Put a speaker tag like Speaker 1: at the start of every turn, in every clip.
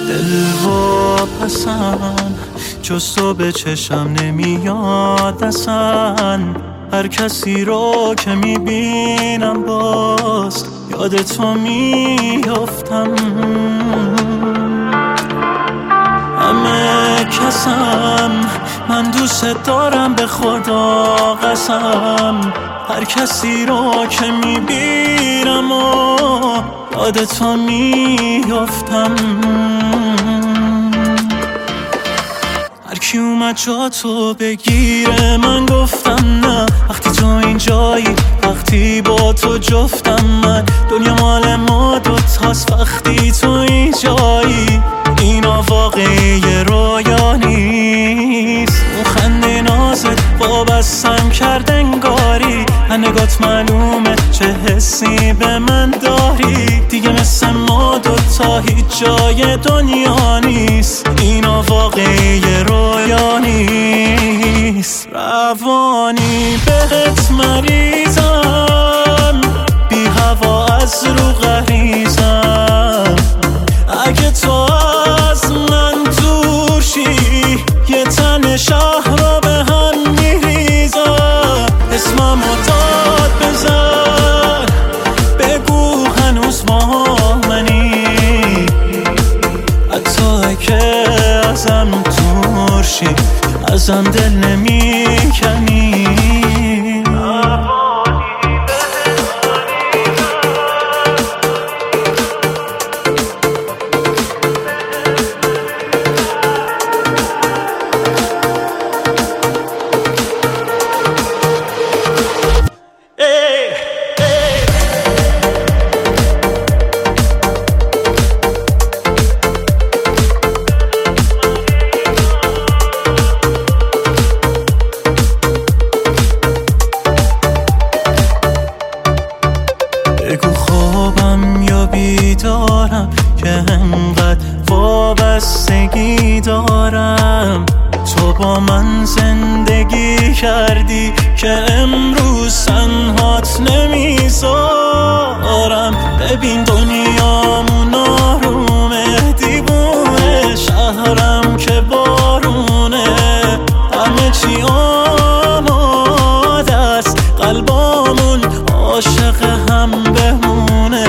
Speaker 1: دل و پسم جز تو به چشم نمیاد اصلا. هر کسی رو که میبینم باز یاد تو میافتم. همه کسم من دوست دارم به خدا قسم. هر کسی رو که میبینم و یاد تو میافتم. هر کی اومد جا تو بگیره من گفتم نه. وقتی تو اینجایی وقتی با تو جفتم من. دنیا مال ما دوتاست وقتی تو اینجایی. اینا واقعی رویا نیست. اون خنده نازت وابستم کرد انگاری. نگات معلومه چه حسی به من داری. دیگه مثل ما دوتا هیچ جای دنیا نیست. اینا واقعی رویا نیست. روانی بهت مریضم، بی هوا از رو غریزم. اگه تو از من دور شی یه تن شهر رو به هم میریزم. اسممو داد بزن بگو هنوز با منی. حتی که ازم دور شی ازم دل نمیکنی. بگو خوابم یا بیدارم که انقدر وابستگی دارم. تو با من زندگی کردی که امروز تنهات نمیذارم. ببین دنیامون آرومه، دیوونه شهرم که بارونه. همه چی آماده است، قلبامون عاشق هم بمونه.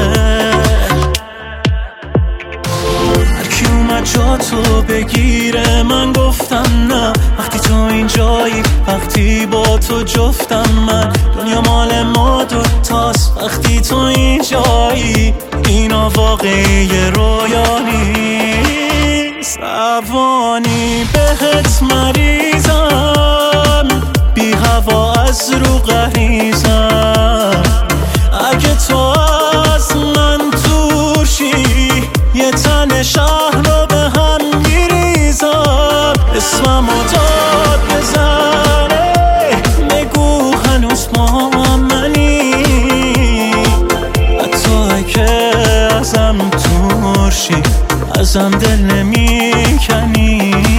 Speaker 1: هر کی اومد جا تو بگیره من گفتم نه. وقتی تو اینجایی وقتی با تو جفتم من. دنیا مال ما دوتاست وقتی تو اینجایی. اینا واقعی رویا نیست. روانی بهت مریضم، بی هوا از رو غریزم. اگه تو از من دور شی یه تن شهر رو به هم میریزم. اسممو داد بزنه بگو هنوز با منی. حتی که ازم دور شی ازم دل نمیکنی.